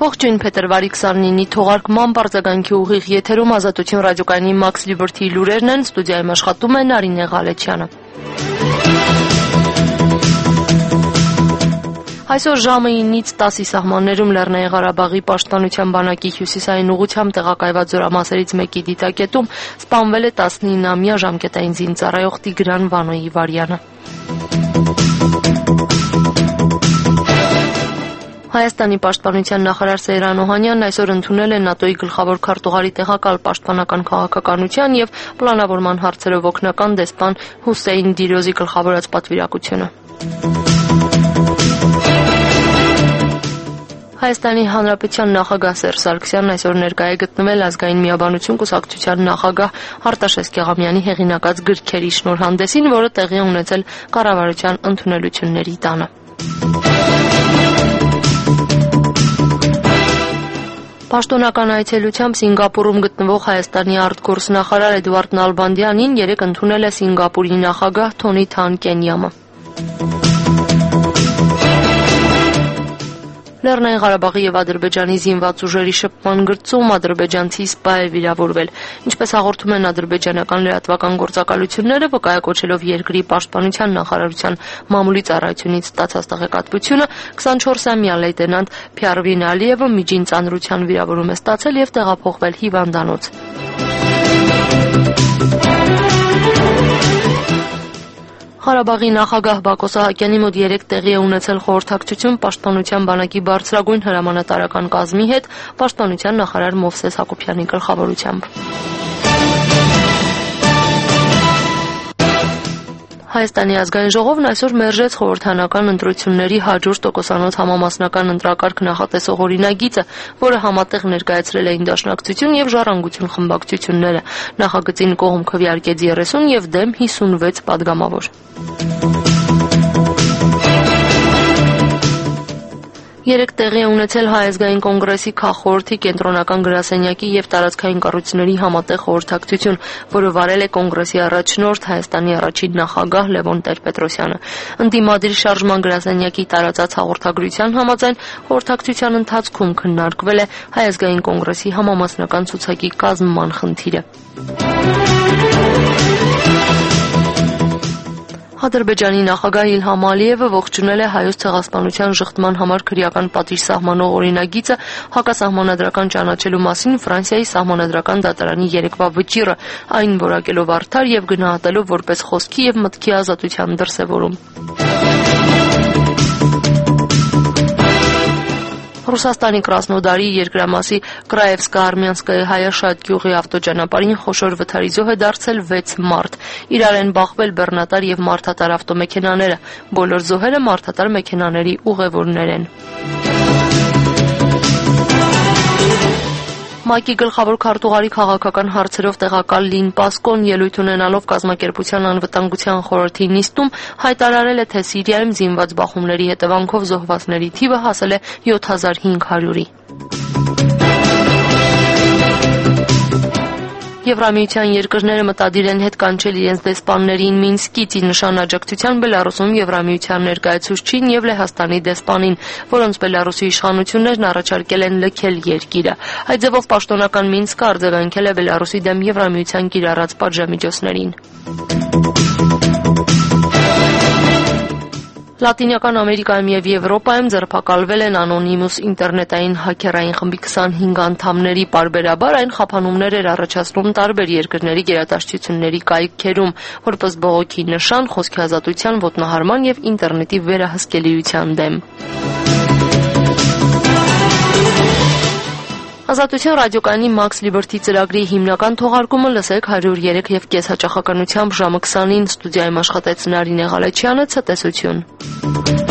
Ողջույն, փետրվարի 29-ի թողարկման բարձրագանքի ուղիղ եթերում Ազատություն ռադիոկայանի Max Liberty լուրերն են, ստուդիայում աշխատում է Նարինե Ղալեչյանը։ Այսօր ժամը 9-ից 10-ի սահմաններում Լեռնային Ղարաբաղի պաշտպանության բանակի հյուսիսային ուղղությամբ տեղակայված զորամասերից մեկի դիտակետում սպանվել է 19-ամյա ժամկետային զինծառայող Տիգրան Վանոյի Վարյանը։ Հայաստանի պաշտպանության նախարար Սեյրան Օհանյանն այսօր ընդունել է ՆԱՏՕ-ի գլխավոր քարտուղարի տեղակալ պաշտպանական քաղաքականության եւ պլանավորման հարցերով օգնական դեսպան Հուսեյն Դիրոզի գլխավորած պատվիրակությունը։ Հայաստանի Հանրապետության նախագահ Սերժ Սարգսյանն այսօր ներկայ է գտնվել Ազգային միաբանություն կուսակցության նախագահ Արտաշես Գեղամյանի հեղինակած գրքերի շնորհանդեսին, որը տեղի ունեցել կառավարության ընդունելությունների տանը։ Պաշտոնական այցելությամբ Սինգապուրում գտնվող Հայաստանի արտգործնախարար Էդուարդ Նալբանդյանին երեկ ընդունել է Սինգապուրի նախագահ Թոնի Թան Կենյամը։ Լեռնային Ղարաբաղի եւ Ադրբեջանի զինված ուժերի շփման գծում ադրբեջանցի սպա է վիրավորվել։ Ինչպես հաղորդում են ադրբեջանական լրատվական գործակալությունները, վկայակոչելով երկրի պաշտպանության նախարարության մամուլի ծառայությունից ստացած տեղեկատվությունը, 24-ամյա լեյտենանտ Փյարվին Ալիևը միջին ծանրության վիրավորում է ստացել եւ տեղափոխվել հիվանդանոց։ Ղարաբաղի նախագահ Բակո Սահակյանի մոտ երեկ տեղի է ունեցել խորհրդակցություն պաշտպանության բանակի բարձրագույն հրամանատարական կազմի հետ պաշտպանության նախարար Մովսես Հակոբյանի գլխավորությամբ։ Հայաստանի ազգային ժողովն այսօր մերժեց խորհրդանական ընտրությունների հաջորդ տոկոսանոց համամասնական ընտրակարգ նախատեսող օրինագիծը, որը համատեղ ներկայացրել էին Դաշնակցություն եւ Ժառանգություն խմբակցությունները։ Նախագծին կողմ քվեարկեց 30 եւ դեմ 56 падգամավոր։ Երեկ տեղի է ունեցել Հայ ազգային կոնգրեսի քաղխորհրդի կենտրոնական գրասենյակի եւ տարածքային կառույցների համատեղ խորհրդակցություն, որը վարել է կոնգրեսի առաջնորդ Հայաստանի առաջին նախագահ Լևոն Տեր-Պետրոսյանը։ Ընդդիմադիր շարժման գրասենյակի տարածած հաղորդագրության համաձայն խորհրդակցության ընթացքում քննարկվել է Հայ ազգային կոնգրեսի համամասնական ցուցակի կազմման խնդիրը։ Ադրբեջանի նախագահ Իլհամ Ալիևը ողջունել է Հայոց ցեղասպանության շղթման համար քրեական պատիժ սահմանող օրինագիծը հակասահմանադրական ճանաչելու մասին Ֆրանսիայի սահմանադրական դատարանի երեկվա վճիռը, այն որակելով արդար եւ գնահատելով որպես խոսքի եւ մտքի ազատության դրսեւորում։ Ռուսաստանի Կրասնոդարի երկրամասի Կրաևսկա-Արմյանսկայի հայաշատ գյուղի ավտոճանապարհին խոշոր վթարի զոհ է դարձել 6 մարդ։ Իրար են բախվել բեռնատար եւ մարդատար ավտոմեքենաները։ Բոլոր զոհերը մարդատար մեքենաների ուղևորներ են։ ՄԱԿ-ի գլխավոր քարտուղարի քաղաքական հարցերով տեղակալ Լին Պասկոն ելույթ ունենալով կազմակերպության անվտանգության խորհրդի նիստում հայտարարել է, թե Սիրիայում զինված բախումների հետևանքով զոհվածների թիվը հասել է 7500-ի։ Եվրամիության երկրները մտադիր են հետ կանչել իրենց դեսպաններին Մինսկից՝ ի նշան աջակցության Բելարուսում Եվրամիության ներկայացուցչին եւ Լեհաստանի դեսպանին, որոնց Բելարուսի իշխանություններն առաջարկել են լքել երկիրը։ Այդ ձևով պաշտոնական Մինսկը արձագանքել է Բելարուսի դեմ Եվրամիության կիրառած պատժամիջոցներին։ Լատինական Ամերիկայում եւ Եվրոպայում ձերբակալվել են անոնիմուս ինտերնետային հաքերային խմբի 25 անդամների պարբերաբար այն խափանումներ էր առաջացնում տարբեր երկրների գերատեսչությունների կայքերում, որպես բողոքի նշան խոսքի ազատության ոտնահարման եւ ինտերնետի վերահսկելիության դեմ։ Ազատություն ռադիոկայանի Max Liberty ծրագրի հիմնական թողարկումը լսեք 103.5 հաճախականությամբ ժամը 20-ին։ Ստուդիայում աշխատեց Նարինե Ղալեչյանը, ցտեսություն։